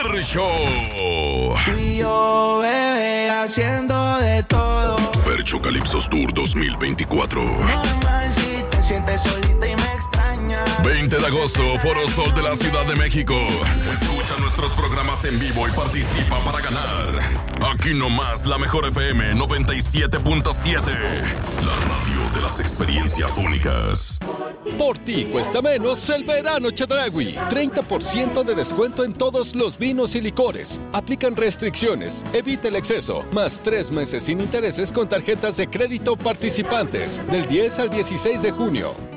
Fer Show. Y yo, bebé, haciendo de todo. Fercho Calipsos Tour 2024. Normal si te sientes solita y me extrañas. 20 de agosto, Foro Sol de la Ciudad de México. Escucha nuestros programas en vivo y participa para ganar. Aquí nomás, la mejor FM 97.7. La radio de las experiencias únicas. Por ti cuesta menos el verano Chedraui. 30% de descuento en todos los vinos y licores. Aplican restricciones. Evita el exceso. Más 3 meses sin intereses con tarjetas de crédito participantes. Del 10 al 16 de junio.